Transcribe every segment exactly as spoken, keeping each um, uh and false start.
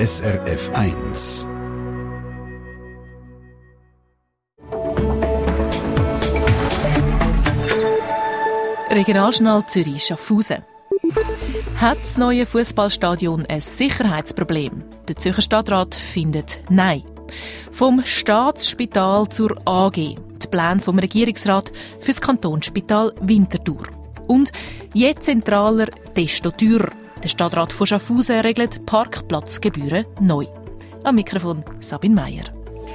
S R F eins. Regionaljournal Zürich Schaffhausen. Hat das neue Fußballstadion ein Sicherheitsproblem? Der Zürcher Stadtrat findet Nein. Vom Staatsspital zur A G. Die Pläne vom Regierungsrat für das Kantonsspital Winterthur. Und je zentraler, desto teurer. Der Stadtrat von Schaffhausen regelt Parkplatzgebühren neu. Am Mikrofon Sabine Meier.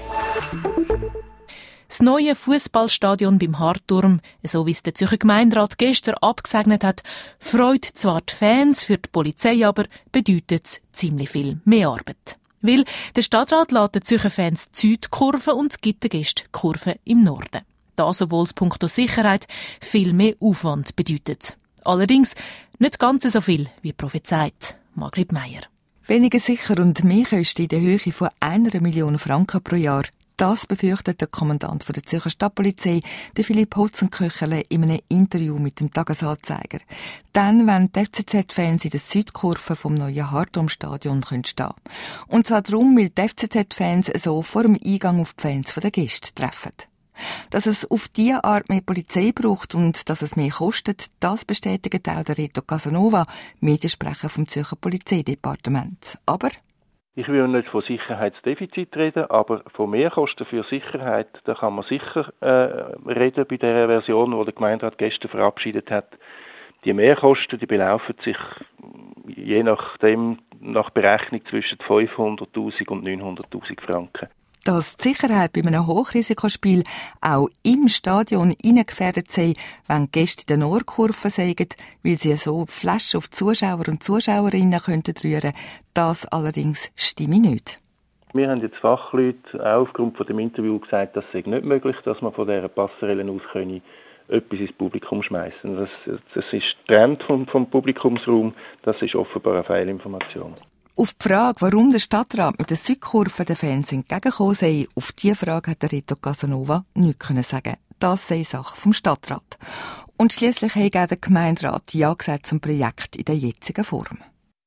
Das neue Fußballstadion beim Hartturm, so wie es der Zürcher Gemeinderat gestern abgesegnet hat, freut zwar die Fans, für die Polizei aber bedeutet es ziemlich viel mehr Arbeit. Weil der Stadtrat lässt den Zürcher Fans die Südkurve und gibt den Gästen die Kurve im Norden. Das, obwohl es punkto Sicherheit viel mehr Aufwand bedeutet. Allerdings nicht ganz so viel wie prophezeit. Margrit Meier. Weniger sicher und mehr Kosten in der Höhe von einer Million Franken pro Jahr. Das befürchtet der Kommandant der Zürcher Stadtpolizei, der Philipp Hotzenköcherle, in einem Interview mit dem Tagesanzeiger. Dann, wenn die F C Z-Fans in der Südkurve vom neuen Hartturmstadion stehen können. Und zwar darum, weil die F C Z-Fans so vor dem Eingang auf die Fans der Gäste treffen. Dass es auf diese Art mehr Polizei braucht und dass es mehr kostet, das bestätigt auch der Reto Casanova, Mediensprecher vom Zürcher Polizeidepartement. Aber ich will nicht von Sicherheitsdefizit reden, aber von Mehrkosten für Sicherheit, da kann man sicher äh, reden bei der Version, die der Gemeinderat gestern verabschiedet hat. Die Mehrkosten, die belaufen sich je nachdem nach Berechnung zwischen fünfhunderttausend und neunhunderttausend Franken. Dass die Sicherheit bei einem Hochrisikospiel auch im Stadion gefährdet sei, wenn die Gäste in der Nordkurve sägen, weil sie so Flaschen auf die Zuschauer und Zuschauerinnen könnten rühren, das allerdings stimme nicht. Wir haben jetzt Fachleute auch aufgrund von dem Interview gesagt, das sei nicht möglich, dass man von dieser Passerelle aus könne etwas ins Publikum schmeißen. Das, das ist der Trend vom, vom Publikumsraum, das ist offenbar eine Fehlinformation. Auf die Frage, warum der Stadtrat mit der Südkurve den Fans entgegengekommen sei, auf diese Frage hat der Reto Casanova nichts sagen. Das sei Sache vom Stadtrat. Und schliesslich hat auch der Gemeinderat Ja gesagt zum Projekt in der jetzigen Form.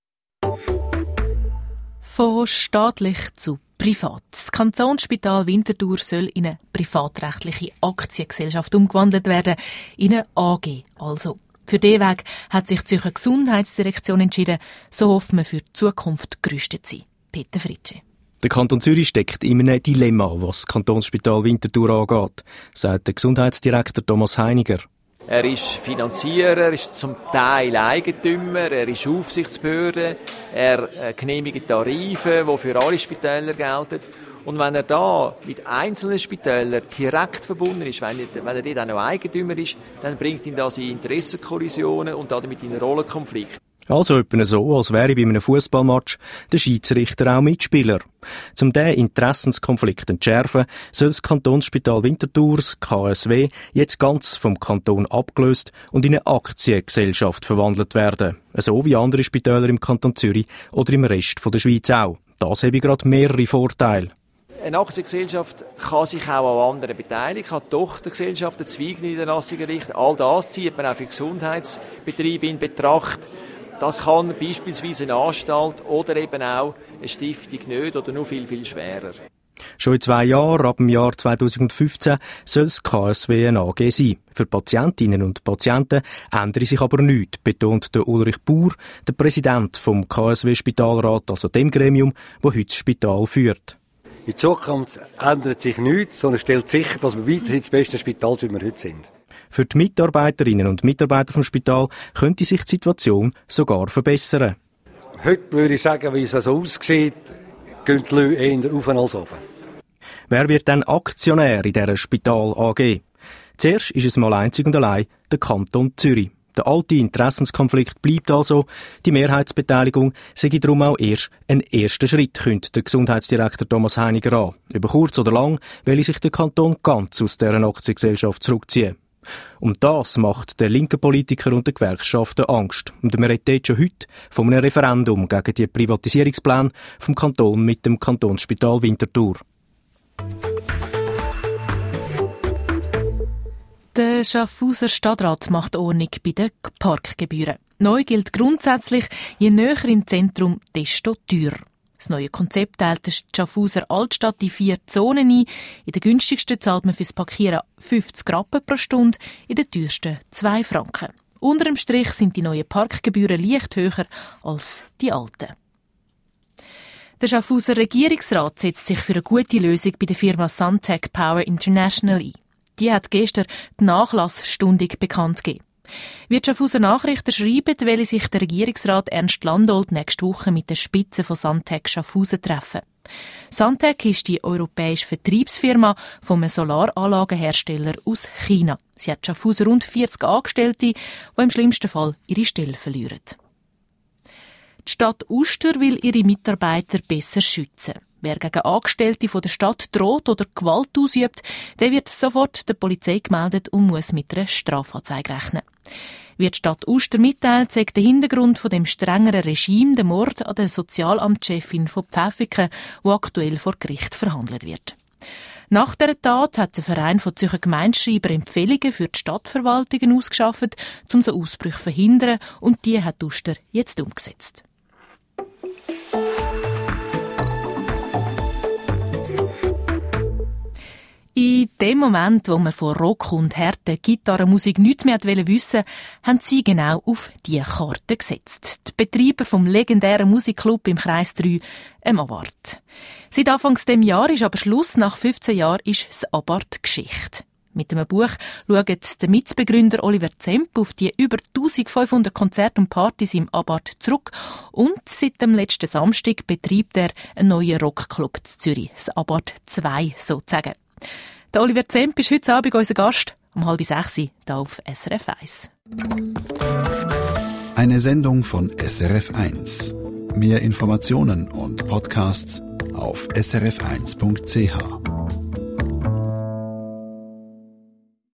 Von staatlich zu privat. Das Kantonsspital Winterthur soll in eine privatrechtliche Aktiengesellschaft umgewandelt werden, in eine A G also. Für diesen Weg hat sich die Zürcher Gesundheitsdirektion entschieden, so hofft man für die Zukunft gerüstet zu sein. Peter Fritsche. Der Kanton Zürich steckt in einem Dilemma, was das Kantonsspital Winterthur angeht, sagt der Gesundheitsdirektor Thomas Heiniger. Er ist Finanzierer, er ist zum Teil Eigentümer, er ist Aufsichtsbehörde, er genehmigt Tarife, die für alle Spitäler gelten. Und wenn er da mit einzelnen Spitälern direkt verbunden ist, wenn er, wenn er dort auch noch Eigentümer ist, dann bringt ihn das in Interessenkollisionen und damit in einen Rollenkonflikt. Also etwa so, als wäre bei einem Fußballmatch der Schiedsrichter auch Mitspieler. Um diesen Interessenskonflikt zu entschärfen, soll das Kantonsspital Winterthur, das K S W, jetzt ganz vom Kanton abgelöst und in eine Aktiengesellschaft verwandelt werden. So wie andere Spitäler im Kanton Zürich oder im Rest der Schweiz auch. Das habe gerade mehrere Vorteile. Eine Aktiengesellschaft kann sich auch an anderen beteiligen, kann Tochtergesellschaften, Zweigniederlassungen richten. All das zieht man auch für Gesundheitsbetriebe in Betracht. Das kann beispielsweise eine Anstalt oder eben auch eine Stiftung nicht oder nur viel, viel schwerer. Schon in zwei Jahren, ab dem Jahr zweitausendfünfzehn, soll das K S W eine A G sein. Für Patientinnen und Patienten ändere sich aber nichts, betont der Ulrich Bauer, der Präsident vom K S W-Spitalrat, also dem Gremium, das heute das Spital führt. In Zukunft ändert sich nichts, sondern stellt sicher, dass wir weiterhin das beste Spital sind, wie wir heute sind. Für die Mitarbeiterinnen und Mitarbeiter vom Spital könnte sich die Situation sogar verbessern. Heute würde ich sagen, wie es also aussieht, gehen die Leute eher auf als oben. Wer wird dann Aktionär in dieser Spital A G? Zuerst ist es mal einzig und allein der Kanton Zürich. Der alte Interessenskonflikt bleibt also. Die Mehrheitsbeteiligung sei darum auch erst ein erster Schritt, könnte der Gesundheitsdirektor Thomas Heiniger an. Über kurz oder lang will sich der Kanton ganz aus dieser Aktiengesellschaft zurückziehen. Und das macht den linken Politikern und den Gewerkschaften Angst. Und wir reden jetzt schon heute von einem Referendum gegen die Privatisierungspläne vom Kanton mit dem Kantonsspital Winterthur. Der Schaffhauser Stadtrat macht Ordnung bei den Parkgebühren. Neu gilt grundsätzlich, je näher im Zentrum, desto teurer. Das neue Konzept teilt die Schaffhauser Altstadt in vier Zonen ein. In der günstigsten zahlt man fürs Parkieren fünfzig Rappen pro Stunde, in der teuersten zwei Franken. Unter dem Strich sind die neuen Parkgebühren leicht höher als die alten. Der Schaffhauser Regierungsrat setzt sich für eine gute Lösung bei der Firma Suntec Power International ein. Die hat gestern die Nachlassstundung bekannt gegeben. Wie die Schaffhauser Nachrichten schreiben, will sich der Regierungsrat Ernst Landolt nächste Woche mit der Spitze von Suntec Schaffhausen treffen. Suntec ist die europäische Vertriebsfirma von einem Solaranlagenhersteller aus China. Sie hat Schaffhauser rund vierzig Angestellte, die im schlimmsten Fall ihre Stelle verlieren. Die Stadt Uster will ihre Mitarbeiter besser schützen. Wer gegen Angestellte von der Stadt droht oder Gewalt ausübt, der wird sofort der Polizei gemeldet und muss mit einer Strafanzeige rechnen. Wie die Stadt Uster mitteilt, sagt der Hintergrund von dem strengeren Regime der Mord an der Sozialamtschefin von Pfäffiken, wo aktuell vor Gericht verhandelt wird. Nach dieser Tat hat der Verein von Zürcher Gemeindeschreiber Empfehlungen für die Stadtverwaltungen ausgeschafft, um so Ausbrüche zu verhindern, und die hat Uster jetzt umgesetzt. In dem Moment, wo man von Rock und harter Gitarrenmusik nichts mehr wissen wollte, haben sie genau auf diese Karte gesetzt. Die Betreiber vom legendären Musikclub im Kreis drei, im Abart. Seit Anfangs des Jahres ist aber Schluss. Nach fünfzehn Jahren ist das Abart Geschichte. Mit dem Buch schaut der Mitbegründer Oliver Zemp auf die über eintausendfünfhundert Konzerte und Partys im Abart zurück, und seit dem letzten Samstag betreibt er einen neuen Rockclub in Zürich, das Abart zwei sozusagen. Der Oliver Zemp ist heute Abend unser Gast, um halb sechs hier auf S R F eins. Eine Sendung von S R F eins. Mehr Informationen und Podcasts auf s r f eins punkt c h.